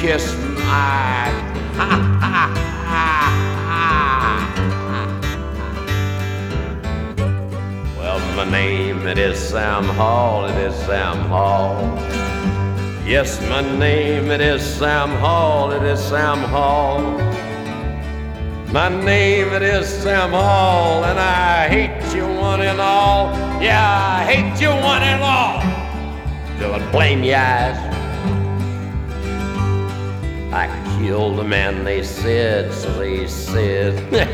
kiss my Well, my name, it is Sam Hall, it is Sam Hall. Yes, my name, it is Sam Hall, it is Sam Hall. My name, it is Sam Hall, and I hate you one and all. Yeah, I hate you one and all. Till I blame your eyes. I killed the man, they said, so they said.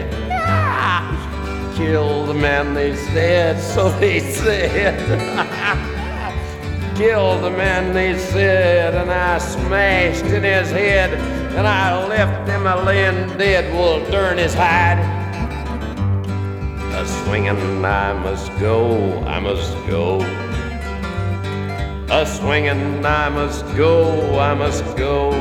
Killed the man, they said, so they said. Killed the man, they said, and I smashed in his head, and I left him a laying dead, well, darn his hide. A swinging I must go, I must go. A swinging I must go, I must go.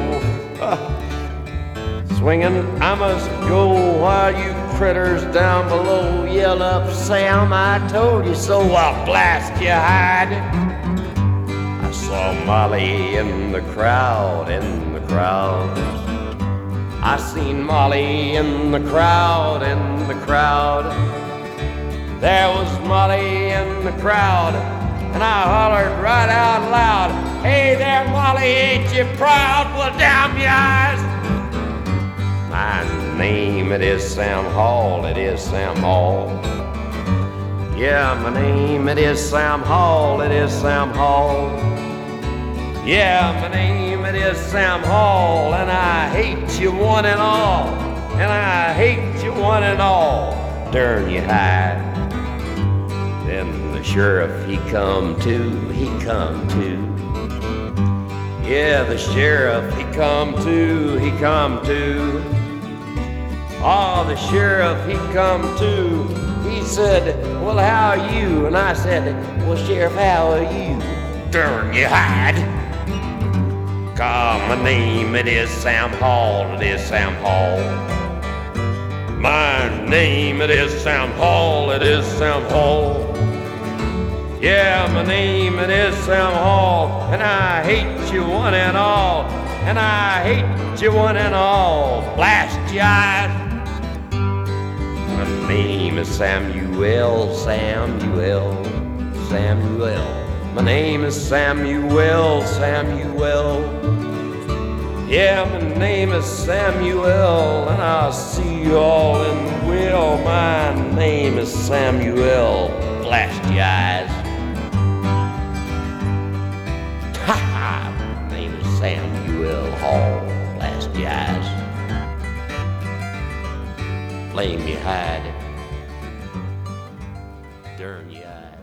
Swinging I must go while you critters down below yell up, Sam, I told you so, I'll blast your hide. I saw Molly in the crowd, in the crowd. I seen Molly in the crowd, in the crowd. There was Molly in the crowd, and I hollered right out loud, hey there, Molly, ain't you proud? Well, damn your eyes. My name, it is Sam Hall, it is Sam Hall. Yeah, my name, it is Sam Hall, it is Sam Hall. Yeah, my name, it is Sam Hall, and I hate you one and all. And I hate you one and all. Darn you hide. Then the sheriff, he come too, he come too. Yeah, the sheriff, he come too, he come too. Oh, the sheriff, he come too. He said, well, how are you? And I said, well, Sheriff, how are you? Darn you hide. God, my name, it is Sam Hall, it is Sam Hall. My name, it is Sam Hall, it is Sam Hall. Yeah, my name, it is Sam Hall, and I hate you one and all. And I hate you one and all. Blast your eyes. My name is Samuel, Samuel, Samuel. My name is Samuel, Samuel. Yeah, my name is Samuel, and I'll see you all in will. My name is Samuel. Blast your eyes. Ha ha! My name is Samuel Hall. Blast your eyes. Blame your hide. Darn your eyes.